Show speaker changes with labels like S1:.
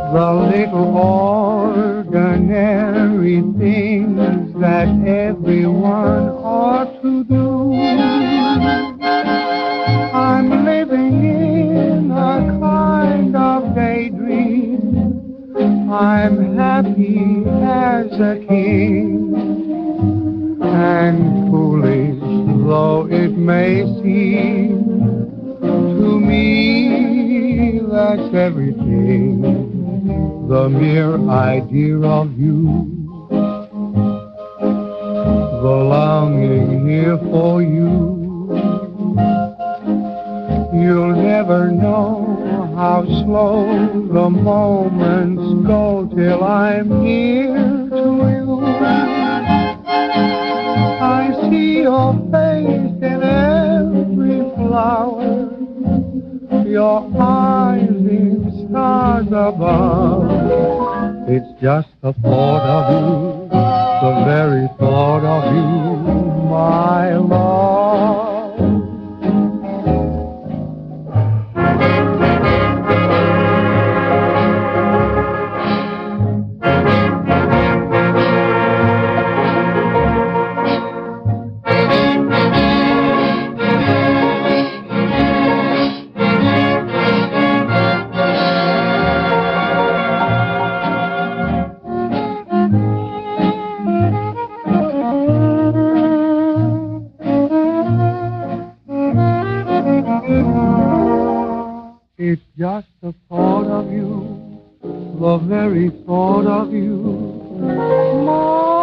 S1: The little ordinary things that everyone ought to do. I'm living in a kind of daydream. I'm happy as a king. And foolish though it may seem, to me that's everything. The mere idea of you, the longing here for you. You'll never know how slow the moments go till I'm near to you. I see your face in every flower, your eyes in stars above. It's just the thought of you, the very thought of you, my love. It's just the thought of you, the very thought of you,